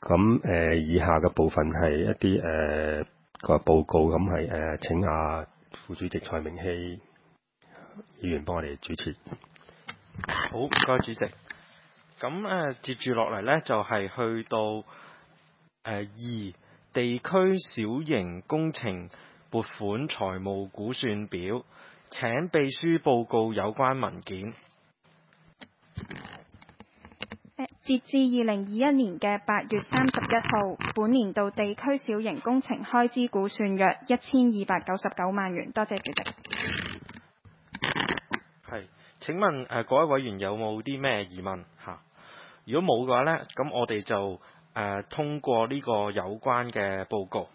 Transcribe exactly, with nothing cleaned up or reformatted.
咁誒、呃，以下嘅部分係一啲誒個報告，咁係誒請阿副主席蔡明熙議員幫我哋主持。 好，唔該主席。咁誒、呃，接住落嚟呢，就係、是、去到誒二、呃、地區小型工程撥款財務估算表，請秘書報告有關文件。 截至二零二一年嘅八月三十一號，本年度地區小型工程開支估算約一千二百九十九萬元。多謝主席。 係，請問誒、呃、各位委員有冇啲咩疑問嚇？如果冇嘅話呢，咁我哋就誒、呃、通過呢個有關嘅報告。